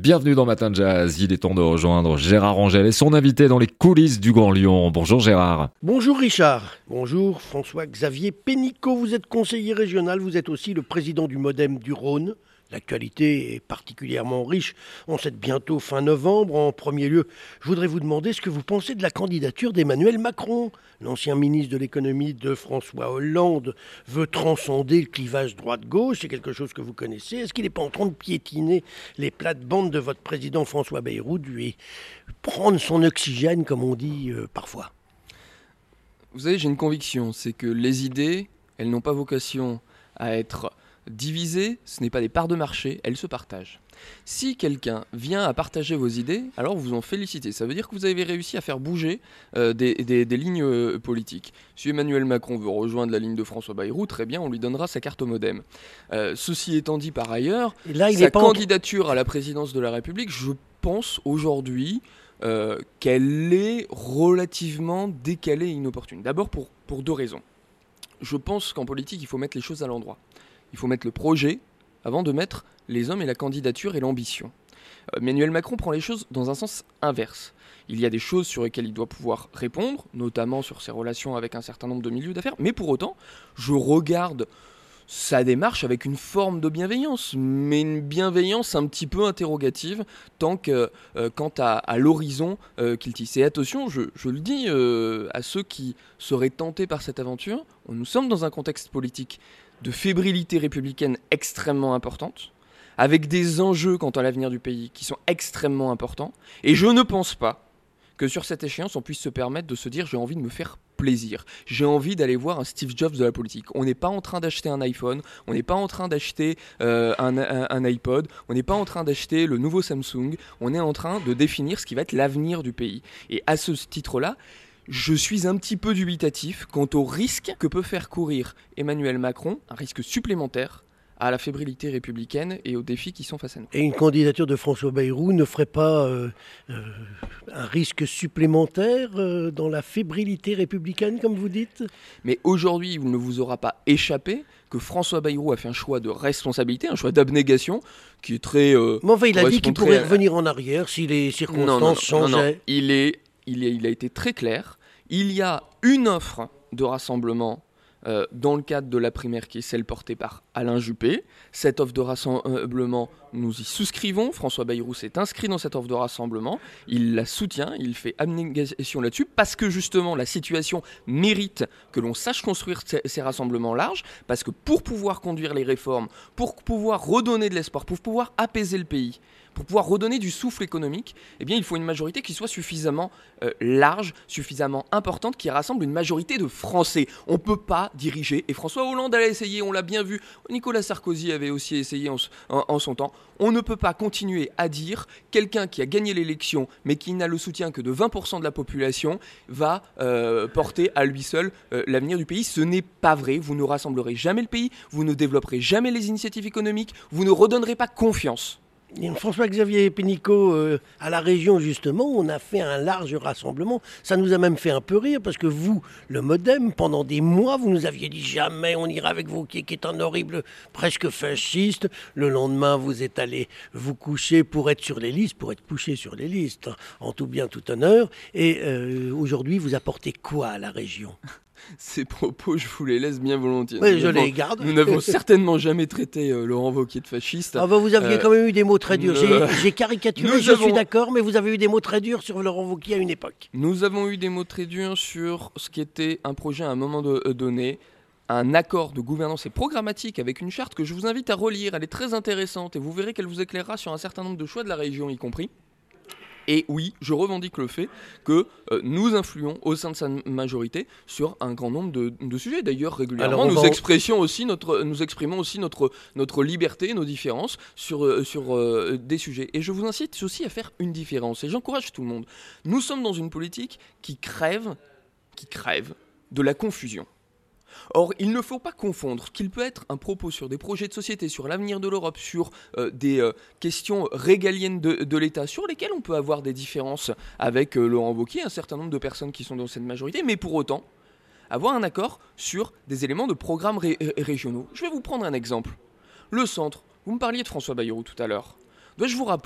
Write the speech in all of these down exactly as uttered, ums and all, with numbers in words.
bienvenue dans Matin Jazz. Il est temps de rejoindre Gérard Angel et son invité dans les coulisses du Grand Lyon. Bonjour Gérard. Bonjour Richard. Bonjour François-Xavier Pénicaud. Vous êtes conseiller régional, vous êtes aussi le président du Modem du Rhône. L'actualité est particulièrement riche en cette bientôt fin novembre. En premier lieu, je voudrais vous demander ce que vous pensez de la candidature d'Emmanuel Macron. L'ancien ministre de l'économie de François Hollande veut transcender le clivage droite-gauche. C'est quelque chose que vous connaissez. Est-ce qu'il n'est pas en train de piétiner les plates-bandes de votre président François Bayrou, lui prendre son oxygène, comme on dit euh, parfois? Vous savez, j'ai une conviction, c'est que les idées, elles n'ont pas vocation à être divisées, ce n'est pas des parts de marché, elles se partagent. Si quelqu'un vient à partager vos idées, alors vous en félicitez. Ça veut dire que vous avez réussi à faire bouger euh, des, des, des lignes euh, politiques. Si Emmanuel Macron veut rejoindre la ligne de François Bayrou, très bien, on lui donnera sa carte au modem. Euh, ceci étant dit par ailleurs, là, il sa candidature entre... à la présidence de la République, je pense aujourd'hui euh, qu'elle est relativement décalée et inopportune. D'abord pour, pour deux raisons. Je pense qu'en politique, il faut mettre les choses à l'endroit. Il faut mettre le projet avant de mettre les hommes et la candidature et l'ambition. Euh, Emmanuel Macron prend les choses dans un sens inverse. Il y a des choses sur lesquelles il doit pouvoir répondre, notamment sur ses relations avec un certain nombre de milieux d'affaires, mais pour autant, je regarde sa démarche avec une forme de bienveillance, mais une bienveillance un petit peu interrogative tant que, euh, quant à, à l'horizon euh, qu'il tisse. Et attention, je, je le dis euh, à ceux qui seraient tentés par cette aventure, nous sommes dans un contexte politique de fébrilité républicaine extrêmement importante, avec des enjeux quant à l'avenir du pays qui sont extrêmement importants, et je ne pense pas que sur cette échéance, on puisse se permettre de se dire « j'ai envie de me faire plaisir, j'ai envie d'aller voir un Steve Jobs de la politique ». On n'est pas en train d'acheter un iPhone, on n'est pas en train d'acheter euh, un, un, un iPod, on n'est pas en train d'acheter le nouveau Samsung, on est en train de définir ce qui va être l'avenir du pays. Et à ce titre-là, je suis un petit peu dubitatif quant au risque que peut faire courir Emmanuel Macron, un risque supplémentaire à la fébrilité républicaine et aux défis qui sont face à nous. Et une candidature de François Bayrou ne ferait pas euh, euh, un risque supplémentaire euh, dans la fébrilité républicaine, comme vous dites ? Mais aujourd'hui, il ne vous aura pas échappé que François Bayrou a fait un choix de responsabilité, un choix d'abnégation, qui est très... Euh, Mais enfin, il a dit qu'il pourrait à... revenir en arrière si les circonstances non, non, non, changeaient. Non, non. Il, est, il, est, il a été très clair. Il y a une offre de rassemblement euh, dans le cadre de la primaire qui est celle portée par Alain Juppé. Cette offre de rassemblement, nous y souscrivons. François Bayrou s'est inscrit dans cette offre de rassemblement. Il la soutient, il fait abnégation là-dessus parce que justement la situation mérite que l'on sache construire ces, ces rassemblements larges, parce que pour pouvoir conduire les réformes, pour pouvoir redonner de l'espoir, pour pouvoir apaiser le pays, pour pouvoir redonner du souffle économique, eh bien, il faut une majorité qui soit suffisamment euh, large, suffisamment importante, qui rassemble une majorité de Français. On ne peut pas diriger, et François Hollande a essayé, on l'a bien vu, Nicolas Sarkozy avait aussi essayé en, en, en son temps, on ne peut pas continuer à dire quelqu'un qui a gagné l'élection, mais qui n'a le soutien que de vingt pour cent de la population, va euh, porter à lui seul euh, l'avenir du pays. Ce n'est pas vrai, vous ne rassemblerez jamais le pays, vous ne développerez jamais les initiatives économiques, vous ne redonnerez pas confiance. François-Xavier Pénicaud, euh, à la région justement, on a fait un large rassemblement. Ça nous a même fait un peu rire parce que vous, le Modem, pendant des mois, vous nous aviez dit jamais on ira avec vous, qui est un horrible presque fasciste. Le lendemain, vous êtes allé vous coucher pour être sur les listes, pour être couché sur les listes, en tout bien, tout honneur. Et euh, aujourd'hui, vous apportez quoi à la région ? Ces propos, je vous les laisse bien volontiers. Oui, je les garde. Nous n'avons certainement jamais traité euh, Laurent Wauquiez de fasciste. Ah bah vous aviez euh, quand même eu des mots très durs. J'ai, j'ai caricaturé, je avons... suis d'accord, mais vous avez eu des mots très durs sur Laurent Wauquiez à une époque. Nous avons eu des mots très durs sur ce qui était un projet à un moment de, euh, donné, un accord de gouvernance et programmatique avec une charte que je vous invite à relire. Elle est très intéressante et vous verrez qu'elle vous éclairera sur un certain nombre de choix de la région y compris. Et oui, je revendique le fait que euh, nous influons au sein de sa majorité sur un grand nombre de, de sujets. D'ailleurs, régulièrement, nous, va... expressions aussi notre, nous exprimons aussi notre, notre liberté, nos différences sur, euh, sur euh, des sujets. Et je vous incite aussi à faire une différence. Et j'encourage tout le monde. Nous sommes dans une politique qui crève, qui crève de la confusion. Or, il ne faut pas confondre ce qu'il peut être un propos sur des projets de société, sur l'avenir de l'Europe, sur euh, des euh, questions régaliennes de, de l'État, sur lesquelles on peut avoir des différences avec euh, Laurent Wauquiez, un certain nombre de personnes qui sont dans cette majorité, mais pour autant, avoir un accord sur des éléments de programmes ré- régionaux. Je vais vous prendre un exemple. Le centre, vous me parliez de François Bayrou tout à l'heure. Dois-je vous rappeler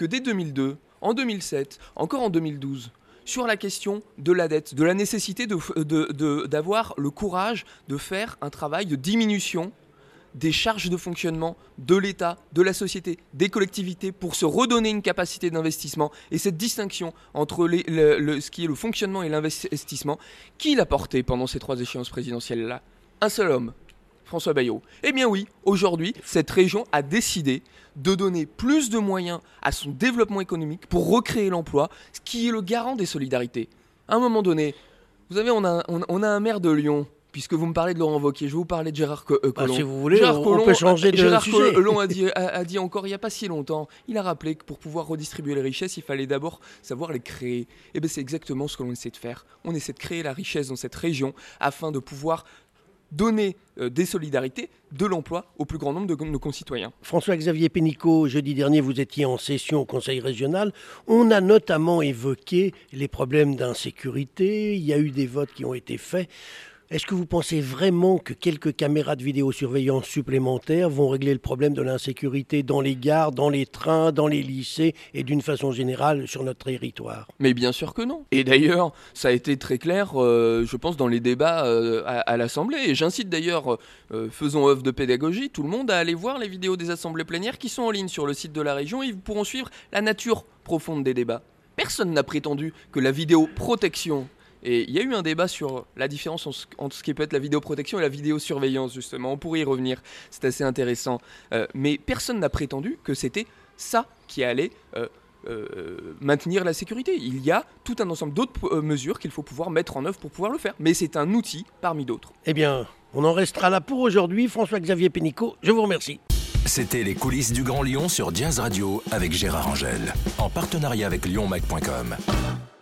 que dès deux mille deux, en deux mille sept, encore en deux mille douze, sur la question de la dette, de la nécessité de, de, de, d'avoir le courage de faire un travail de diminution des charges de fonctionnement de l'État, de la société, des collectivités pour se redonner une capacité d'investissement. Et cette distinction entre les, le, le, ce qui est le fonctionnement et l'investissement, qui l'a porté pendant ces trois échéances présidentielles-là ? Un seul homme, François Bayrou. Eh bien oui, aujourd'hui, cette région a décidé de donner plus de moyens à son développement économique pour recréer l'emploi, ce qui est le garant des solidarités. À un moment donné, vous savez, on a, on, on a un maire de Lyon. Puisque vous me parlez de Laurent Wauquiez, je vais vous parler de Gérard Co- euh, Collomb. Ah, si vous voulez, Gérard on, Collomb, on peut changer de Gérard sujet. Collomb a dit, a, a dit encore il n'y a pas si longtemps, il a rappelé que pour pouvoir redistribuer les richesses, il fallait d'abord savoir les créer. Et bien c'est exactement ce que l'on essaie de faire. On essaie de créer la richesse dans cette région afin de pouvoir donner euh, des solidarités, de l'emploi au plus grand nombre de nos concitoyens. François-Xavier Pénicaud, jeudi dernier, vous étiez en session au Conseil régional. On a notamment évoqué les problèmes d'insécurité. Il y a eu des votes qui ont été faits. Est-ce que vous pensez vraiment que quelques caméras de vidéosurveillance supplémentaires vont régler le problème de l'insécurité dans les gares, dans les trains, dans les lycées et d'une façon générale sur notre territoire ? Mais bien sûr que non. Et d'ailleurs, ça a été très clair, euh, je pense, dans les débats euh, à, à l'Assemblée. Et j'incite d'ailleurs, euh, faisons œuvre de pédagogie, tout le monde à aller voir les vidéos des assemblées plénières qui sont en ligne sur le site de la région et ils pourront suivre la nature profonde des débats. Personne n'a prétendu que la vidéoprotection... Et il y a eu un débat sur la différence entre ce qui peut être la vidéoprotection et la vidéosurveillance, justement. On pourrait y revenir, c'est assez intéressant. Euh, mais personne n'a prétendu que c'était ça qui allait euh, euh, maintenir la sécurité. Il y a tout un ensemble d'autres euh, mesures qu'il faut pouvoir mettre en œuvre pour pouvoir le faire. Mais c'est un outil parmi d'autres. Eh bien, on en restera là pour aujourd'hui. François-Xavier Pénicaud, je vous remercie. C'était les coulisses du Grand Lyon sur Jazz Radio avec Gérard Angel, en partenariat avec lyon mag point com.